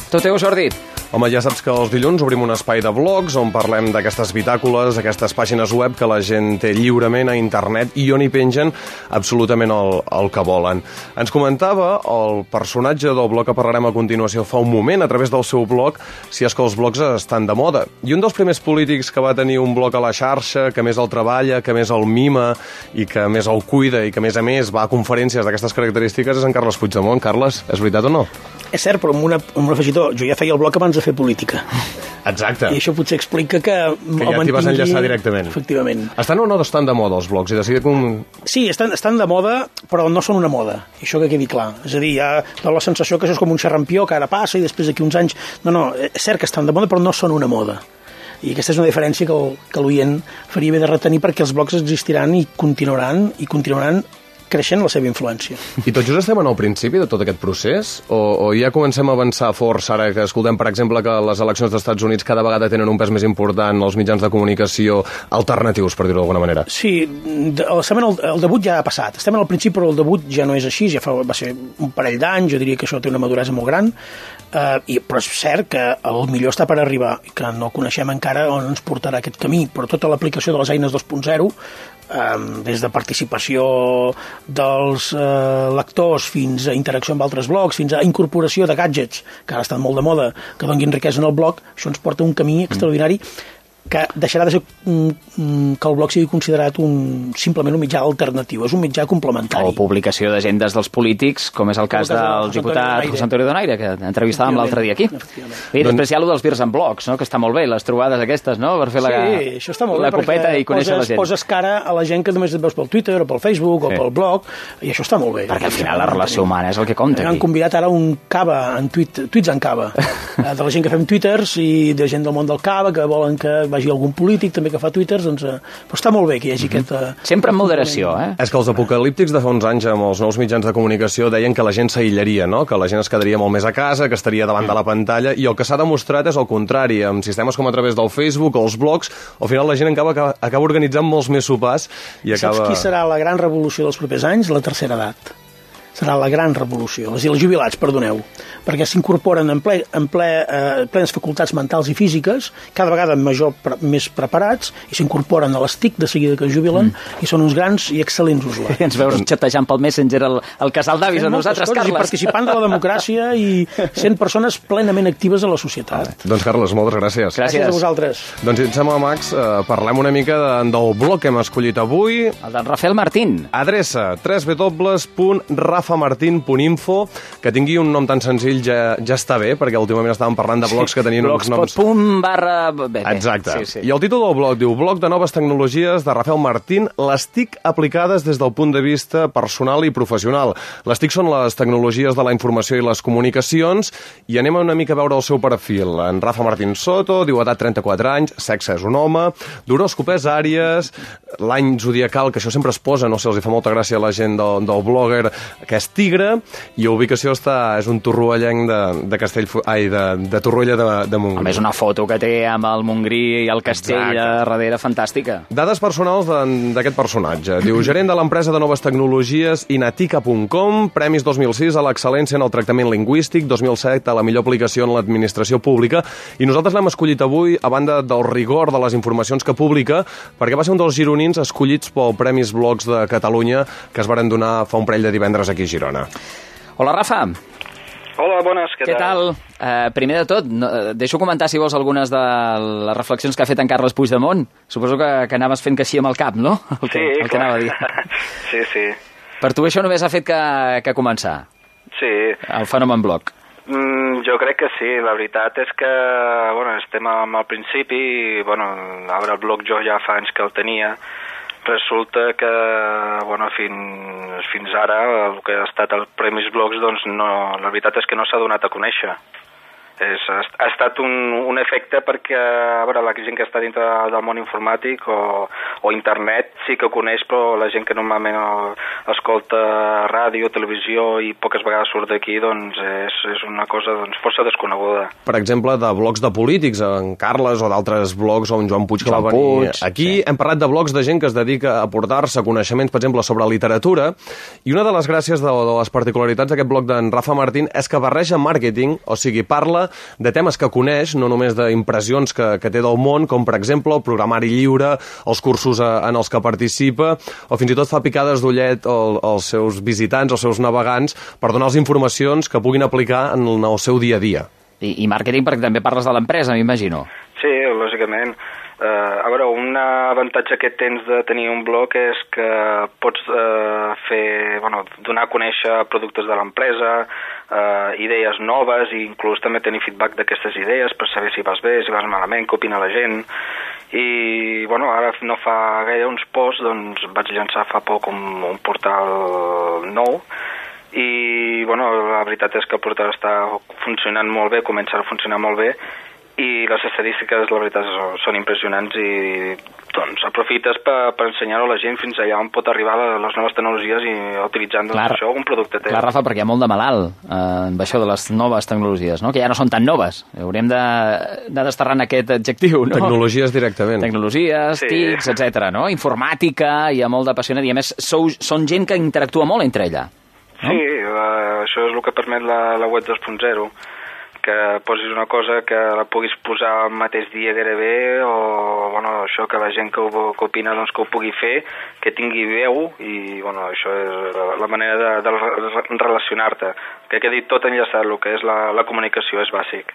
Tot teu, Jordi. Home, ja saps que els dilluns obrim un espai de blogs on parlem d'aquestes bitàcoles, aquestes pàgines web que la gent té lliurement a internet i on hi pengen absolutament el que volen. Ens comentava el personatge del blog que parlarem a continuació fa un moment a través del seu blog si és que els blogs estan de moda. I un dels primers polítics que va tenir un blog a la xarxa, que més el treballa, que més el mima i que més el cuida i que a més va a conferències d'aquestes característiques és en Carles Puigdemont. Carles, és veritat o no? És cert, però amb un afegitó. Jo ja feia el blog abans de fer política. Exacte. I això potser explica que ja t'hi vas enllaçar directament. Efectivament. Estan o no estan de moda els blogs? Sí, estan de moda, però no són una moda. I això que quedi clar. És a dir, hi ha la sensació que això és com un xerrampió que ara passa i després d'aquí uns anys... No, és cert que estan de moda, però no són una moda. I aquesta és una diferència que l'oient faria bé de retenir perquè els blogs existiran i continuaran creixent la seva influència. I tot just estem en el principi de tot aquest procés? O ja comencem a avançar força ara que escoltem, per exemple, que les eleccions dels Estats Units cada vegada tenen un pes més important als mitjans de comunicació alternatius, per dir-ho d'alguna manera? Sí, el debut ja ha passat. Estem en el principi, però el debut ja no és així, va ser un parell d'anys, jo diria que això té una maduresa molt gran, però és cert que el millor està per arribar, que no coneixem encara on ens portarà aquest camí, però tota l'aplicació de les eines 2.0, des de participació dels lectors fins a interacció amb altres blogs, fins a incorporació de gadgets, que ara estan molt de moda, que donguin riquesa en el blog, això ens porta un camí extraordinari que deixarà de ser que el blog sigui considerat simplement un mitjà alternatiu, és un mitjà complementari. O publicació d'agendes dels polítics, com és el cas del diputat José Antonio Donaire, que entrevistàvem l'altre dia aquí. I després hi ha dels Beers and Blogs, no? Que està molt bé, les trobades aquestes, no? Per fer això està molt bé, copeta i conèixer la gent. Poses cara a la gent que només et veus pel Twitter o pel Facebook o pel blog, i això està molt bé. Perquè al final la relació humana és el que compta. Han convidat ara un cava, tuits en cava, de la gent que fem twitters i de gent del món del cava que volen que vagi algun polític també que fa twitters, doncs però està molt bé que hi hagi aquest... Sempre amb moderació, eh? És que els apocalíptics de fa uns anys amb els nous mitjans de comunicació deien que la gent s'aïllaria, no? Que la gent es quedaria molt més a casa, que estaria davant de la pantalla, i el que s'ha demostrat és el contrari, amb sistemes com a través del Facebook o els blogs, al final la gent acaba organitzant molts més sopars i acaba... Saps qui serà la gran revolució dels propers anys? La tercera edat. Serà la gran revolució. Els jubilats, perdoneu, perquè s'incorporen en plenes facultats mentals i físiques, cada vegada més preparats, i s'incorporen a les TIC de seguida que es jubilen, i són uns grans i excel·lents usuaris. Ens veus xatejant pel Messenger el casal d'avis a nosaltres, Carles. I participant de la democràcia i sent persones plenament actives a la societat. Doncs, Carles, moltes gràcies. Gràcies a vosaltres. Doncs, si et sembla, Max, parlem una mica del blog que hem escollit avui. El d'en Rafael Martín. Adreça www.rafamartin.info. Que tingui un nom tan senzill ja està bé, perquè últimament estàvem parlant de blogs que tenien uns noms... blogspot.com/... Exacte. Sí. I el títol del blog diu Blog de noves tecnologies de Rafael Martín, les TIC aplicades des del punt de vista personal i professional. Les TIC són les tecnologies de la informació i les comunicacions, i anem una mica a veure el seu perfil. En Rafa Martín Soto, diu edat 34 anys, sexe és un home, d'horòscop és Àries, l'any zodiacal, que això sempre es posa, no sé, els hi fa molta gràcia a la gent del blogger, que és Tigre, i la ubicació és un torroellenc de Torroella de Montgrí. A més, una foto que té amb el Montgrí i el castell darrere, fantàstica. Dades personals d'aquest personatge. Diu, gerent de l'empresa de noves tecnologies inatica.com, premis 2006 a l'excel·lència en el tractament lingüístic, 2007 a la millor aplicació en l'administració pública, i nosaltres l'hem escollit avui a banda del rigor de les informacions que publica, perquè va ser un dels gironins escollits pel Premis Blogs de Catalunya que es varen donar fa un parell de divendres aquí a Girona. Hola, Rafa. Hola, bones, què tal? Primer de tot, deixo comentar, si vols, algunes de les reflexions que ha fet en Carles Puigdemont. Suposo que anaves fent que així amb el cap, no? El que anava a dir. Sí. Per tu això només ha fet que començar? Sí. El fenomen blog. Jo crec que sí, la veritat és que estem al principi i ara el blog jo ja fa anys que el tenia. Resulta que fins ara el que ha estat el Premis Blogs doncs la veritat és que no s'ha donat a conèixer. Ha estat un efecte perquè la gent que està dintre del món informàtic o internet sí que ho coneix, però la gent que normalment escolta ràdio, televisió i poques vegades surt d'aquí, doncs és una cosa força desconeguda. Per exemple, de blogs de polítics, en Carles, o d'altres blogs, o en Joan Puig, que va venir aquí. Hem parlat de blogs de gent que es dedica a aportar-se coneixements, per exemple, sobre literatura, i una de les gràcies de les particularitats d'aquest blog d'en Rafa Martín és que barreja màrqueting, o sigui, parla de temes que coneix, no només d'impressions que té del món, com per exemple el programari lliure, els cursos en els que participa, o fins i tot fa picades d'ullet als seus visitants, als seus navegants, per donar-los informacions que puguin aplicar en el seu dia a dia. I màrqueting perquè també parles de l'empresa, m'imagino. Sí, lògicament. A veure, un avantatge que tens de tenir un blog és que pots donar a conèixer productes de l'empresa, idees noves i inclús també tenir feedback d'aquestes idees per saber si vas bé, si vas malament, què opina la gent. I, ara no fa gaire uns posts, doncs vaig llançar fa poc un portal nou i, la veritat és que el portal està funcionant molt bé, comença a funcionar molt bé i les estadístiques, la veritat, són impressionants i doncs aprofites per ensenyar-ho a la gent fins allà on pot arribar les noves tecnologies i utilitzant això un producte teu. Clar, Rafa, perquè hi ha molt de malalt amb això de les noves tecnologies, no? Que ja no són tan noves. Haurem d'anar desterrant aquest adjectiu, no? Tecnologies directament. Tecnologies, TICs, etc. no? Informàtica, hi ha molt d'apassionat i a més són gent que interactua molt entre ella. No? Sí, això és el que permet la web 2.0. Que posis una cosa que la puguis posar el mateix dia gairebé o això que la gent que opina doncs, que ho pugui fer, que tingui veu i això és la manera de relacionar-te. Que quedi tot enllaçat, el que és la comunicació és bàsic.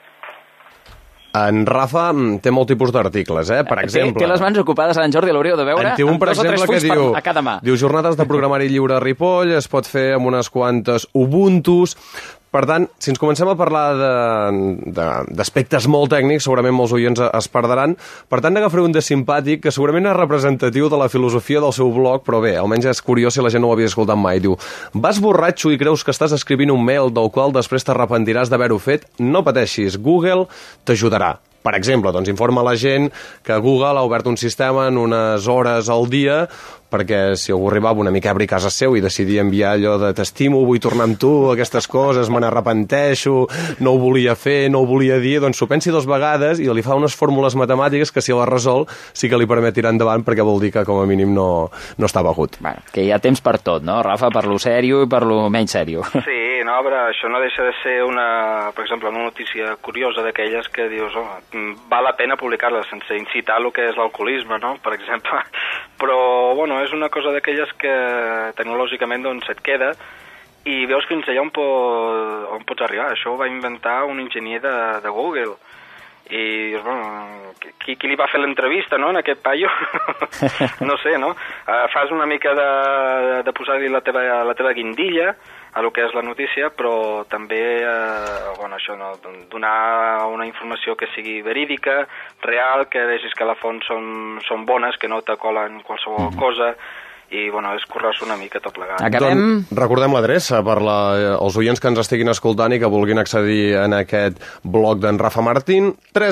En Rafa té molt tipus d'articles, per exemple. Té les mans ocupades, en Jordi, l'hauríeu de veure. En té un, per exemple, que diu jornades de programari lliure a Ripoll, es pot fer amb unes quantes Ubuntus. Per tant, si ens comencem a parlar d'aspectes molt tècnics, segurament molts oients es perdran. Per tant, n'agafaré un de simpàtic, que segurament és representatiu de la filosofia del seu blog, però bé, almenys és curiós si la gent no ho havia escoltat mai. Diu, vas borratxo i creus que estàs escrivint un mail del qual després t'arrepentiràs d'haver-ho fet? No pateixis, Google t'ajudarà. Per exemple, doncs informa la gent que Google ha obert un sistema en unes hores al dia perquè si algú arribava una mica ebri a casa seu i decidia enviar allò de t'estimo, vull tornar amb tu, aquestes coses, me n'arrepenteixo, no ho volia fer, no ho volia dir, doncs s'ho pensi 2 vegades i li fa unes fórmules matemàtiques que si la resol sí que li permet tirar endavant perquè vol dir que com a mínim no està begut. Bueno, que hi ha temps per tot, no, Rafa? Per lo sèrio i per lo menys sèrio. Sí, no, però això no deixa de ser per exemple, una notícia curiosa d'aquelles que dius, val la pena publicar-la sense incitar el que és l'alcoholisme, no?, per exemple. Però, és una cosa d'aquelles que tecnològicament doncs et queda i veus fins allà on pots arribar. Això ho va inventar un enginyer de Google. I dius, qui li va fer l'entrevista, no?, en aquest paio? No sé, no? Fas una mica de posar-li la teva guindilla a lo que és la notícia, però també això, no? Donar una informació que sigui verídica, real, que vegis que la font són bones, que no t'acolen qualsevol cosa, i és currar-se una mica tot plegat. Acabem... Recordem l'adreça per als oients que ens estiguin escoltant i que vulguin accedir en aquest blog d'en Rafa Martín,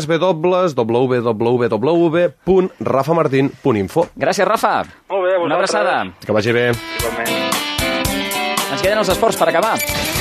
www.rafamartin.info. Gràcies, Rafa. Molt bé, una abraçada. Que vagi bé. Igualment. Ens queden els esports per acabar.